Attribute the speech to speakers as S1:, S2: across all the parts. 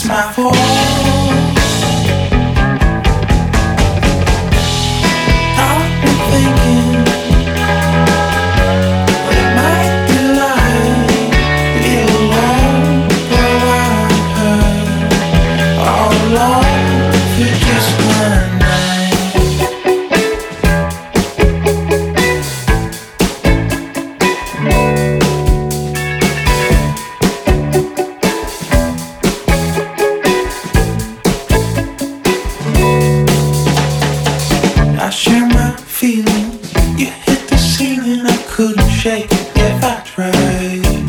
S1: my fault. I've been thinking, but it might be like be alone for a while. All alone for just one night. I share my feelings. You hit the ceiling, I couldn't shake it if I tried.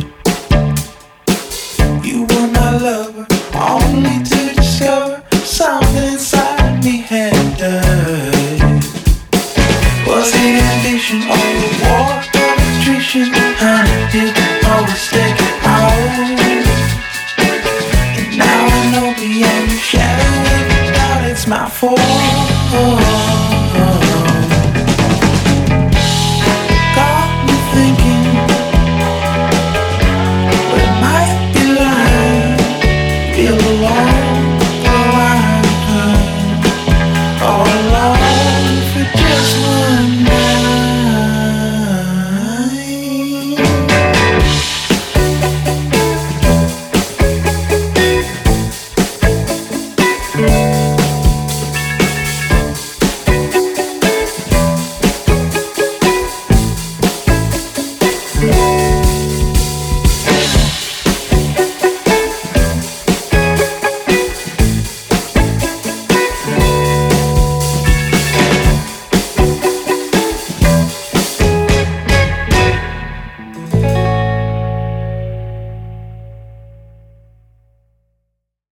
S1: You were my lover, only to discover something inside me had died. Was it ambition or a war of attrition? Honey, did always take it out. And now I know beyond the shadow of a doubt it's my fault.